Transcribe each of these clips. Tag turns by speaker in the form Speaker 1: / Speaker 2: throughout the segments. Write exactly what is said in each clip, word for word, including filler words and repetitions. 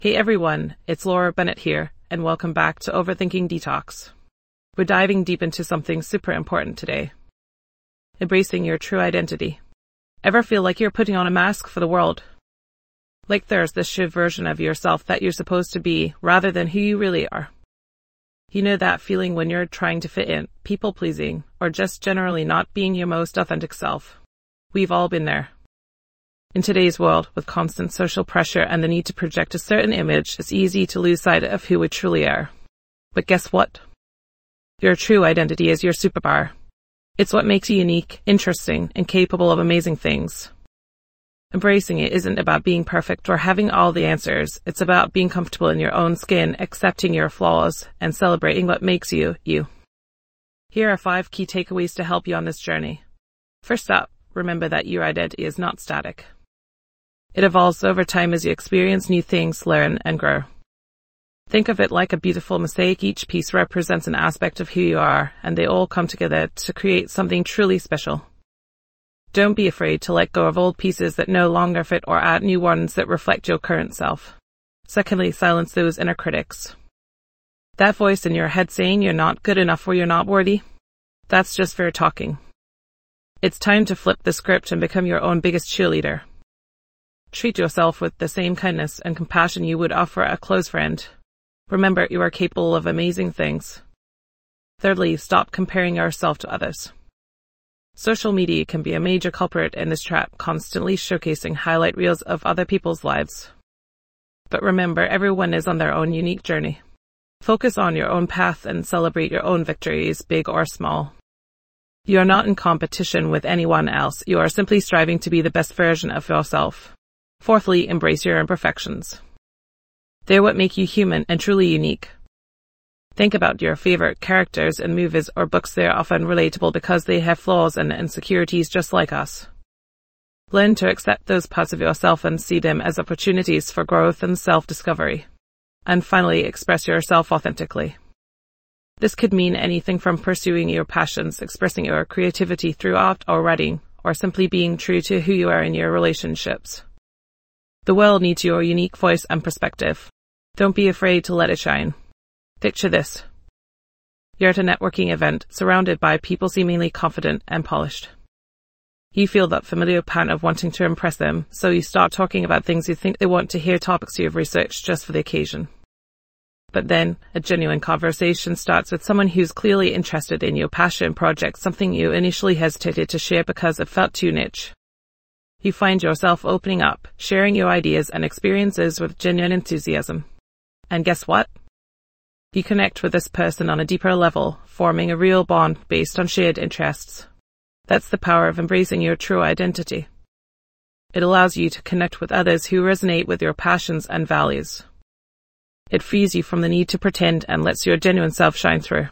Speaker 1: Hey everyone, it's Laura Bennett here, and welcome back to Overthinking Detox. We're diving deep into something super important today. Embracing your true identity. Ever feel like you're putting on a mask for the world? Like there's this shiv version of yourself that you're supposed to be, rather than who you really are. You know that feeling when you're trying to fit in, people-pleasing, or just generally not being your most authentic self? We've all been there. In today's world, with constant social pressure and the need to project a certain image, it's easy to lose sight of who we truly are. But guess what? Your true identity is your superpower. It's what makes you unique, interesting, and capable of amazing things. Embracing it isn't about being perfect or having all the answers. It's about being comfortable in your own skin, accepting your flaws, and celebrating what makes you, you. Here are five key takeaways to help you on this journey. First up, remember that your identity is not static. It evolves over time as you experience new things, learn, and grow. Think of it like a beautiful mosaic. Each piece represents an aspect of who you are, and they all come together to create something truly special. Don't be afraid to let go of old pieces that no longer fit or add new ones that reflect your current self. Secondly, silence those inner critics. That voice in your head saying you're not good enough or you're not worthy, that's just fear talking. It's time to flip the script and become your own biggest cheerleader. Treat yourself with the same kindness and compassion you would offer a close friend. Remember, you are capable of amazing things. Thirdly, stop comparing yourself to others. Social media can be a major culprit in this trap, constantly showcasing highlight reels of other people's lives. But remember, everyone is on their own unique journey. Focus on your own path and celebrate your own victories, big or small. You are not in competition with anyone else. You are simply striving to be the best version of yourself. Fourthly, embrace your imperfections. They're what make you human and truly unique. Think about your favorite characters in movies or books. They're often relatable because they have flaws and insecurities just like us. Learn to accept those parts of yourself and see them as opportunities for growth and self-discovery. And finally, express yourself authentically. This could mean anything from pursuing your passions, expressing your creativity through art or writing, or simply being true to who you are in your relationships. The world needs your unique voice and perspective. Don't be afraid to let it shine. Picture this. You're at a networking event, surrounded by people seemingly confident and polished. You feel that familiar pattern of wanting to impress them, so you start talking about things you think they want to hear, topics you've researched just for the occasion. But then, a genuine conversation starts with someone who's clearly interested in your passion project, something you initially hesitated to share because it felt too niche. You find yourself opening up, sharing your ideas and experiences with genuine enthusiasm. And guess what? You connect with this person on a deeper level, forming a real bond based on shared interests. That's the power of embracing your true identity. It allows you to connect with others who resonate with your passions and values. It frees you from the need to pretend and lets your genuine self shine through.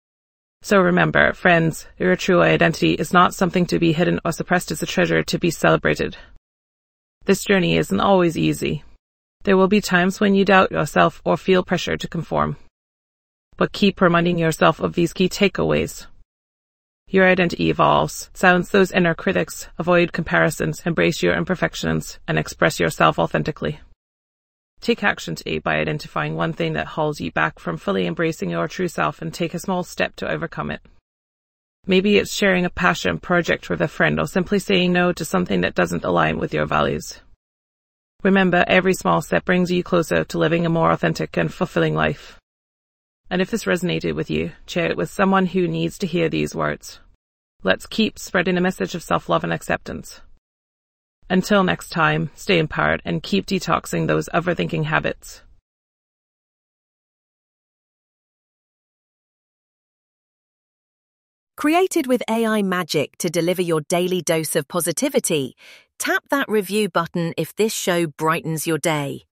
Speaker 1: So remember, friends, your true identity is not something to be hidden or suppressed. It's a treasure to be celebrated. This journey isn't always easy. There will be times when you doubt yourself or feel pressure to conform. But keep reminding yourself of these key takeaways. Your identity evolves. Silence those inner critics, avoid comparisons, embrace your imperfections, and express yourself authentically. Take action today by identifying one thing that holds you back from fully embracing your true self and take a small step to overcome it. Maybe it's sharing a passion project with a friend or simply saying no to something that doesn't align with your values. Remember, every small step brings you closer to living a more authentic and fulfilling life. And if this resonated with you, share it with someone who needs to hear these words. Let's keep spreading a message of self-love and acceptance. Until next time, stay empowered and keep detoxing those overthinking habits.
Speaker 2: Created with A I magic to deliver your daily dose of positivity, tap that review button if this show brightens your day.